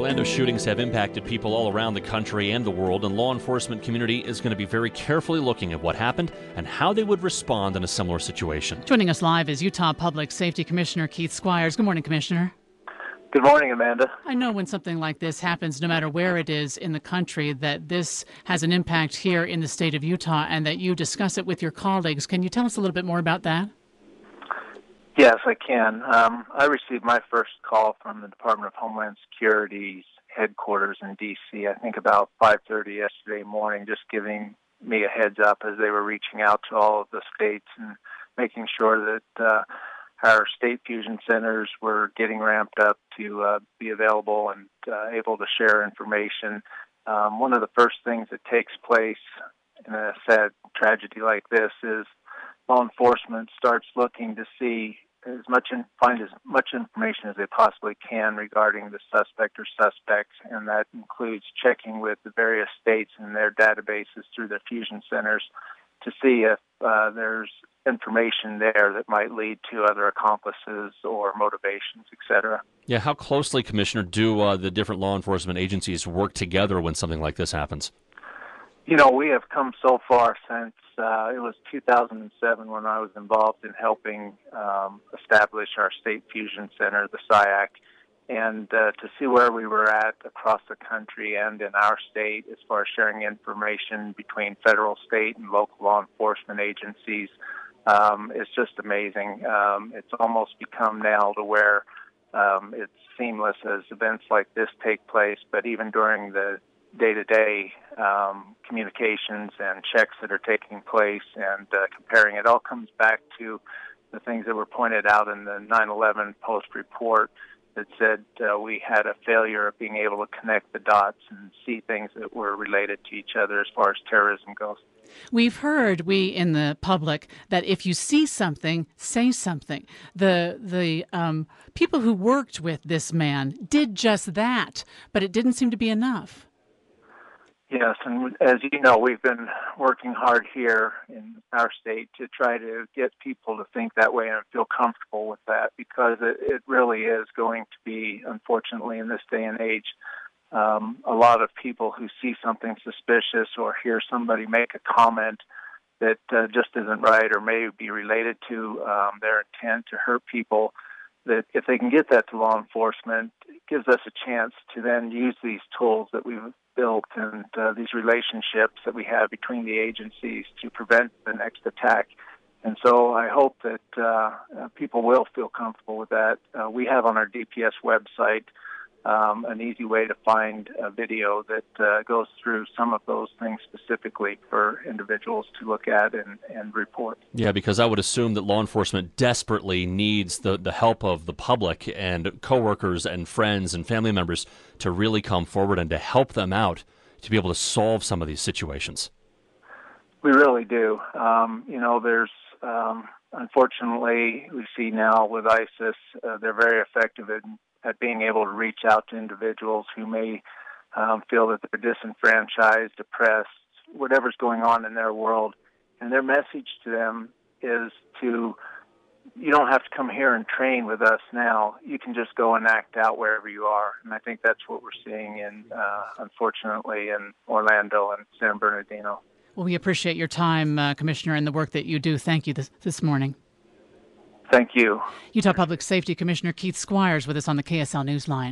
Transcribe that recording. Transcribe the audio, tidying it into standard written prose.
Orlando shootings have impacted people all around the country and the world, and law enforcement community is going to be very carefully looking at what happened and how they would respond in a similar situation. Joining us live is Utah Public Safety Commissioner Keith Squires. Good morning, Commissioner. Good morning, Amanda. I know when something like this happens, no matter where it is in the country, that this has an impact here in the state of Utah and that you discuss it with your colleagues. Can you tell us a little bit more about that? Yes, I can. I received my first call from the Department of Homeland Security's headquarters in D.C., I think about 5:30 yesterday morning, just giving me a heads up as they were reaching out to all of the states and making sure that our state fusion centers were getting ramped up to be available and able to share information. One of the first things that takes place in a sad tragedy like this is law enforcement starts looking to see find as much information as they possibly can regarding the suspect or suspects, and that includes checking with the various states and their databases through their fusion centers to see if there's information there that might lead to other accomplices or motivations, etc. Yeah, how closely, Commissioner, do the different law enforcement agencies work together when something like this happens? You know, we have come so far since it was 2007 when I was involved in helping establish our state fusion center, the SIAC, and to see where we were at across the country and in our state as far as sharing information between federal, state, and local law enforcement agencies is just amazing. It's almost become now to where it's seamless as events like this take place, but even during the day-to-day communications and checks that are taking place and comparing, it all comes back to the things that were pointed out in the 9/11 Post report that said we had a failure of being able to connect the dots and see things that were related to each other as far as terrorism goes. We've heard, we in the public, that if you see something, say something. The people who worked with this man did just that, but it didn't seem to be enough. Yes, and as you know, we've been working hard here in our state to try to get people to think that way and feel comfortable with that, because it really is going to be, unfortunately, in this day and age, a lot of people who see something suspicious or hear somebody make a comment that just isn't right or may be related to their intent to hurt people, that if they can get that to law enforcement, it gives us a chance to then use these tools that we've built and these relationships that we have between the agencies to prevent the next attack. And so I hope that people will feel comfortable with that. We have on our DPS website an easy way to find a video that goes through some of those things specifically for individuals to look at and report. Yeah, because I would assume that law enforcement desperately needs the help of the public and coworkers and friends and family members to really come forward and to help them out to be able to solve some of these situations. We really do. There's unfortunately, we see now with ISIS, they're very effective at being able to reach out to individuals who may feel that they're disenfranchised, depressed, whatever's going on in their world. And their message to them is you don't have to come here and train with us now. You can just go and act out wherever you are. And I think that's what we're seeing unfortunately, in Orlando and San Bernardino. Well, we appreciate your time, Commissioner, and the work that you do. Thank you this morning. Thank you. Utah Public Safety Commissioner Keith Squires with us on the KSL Newsline.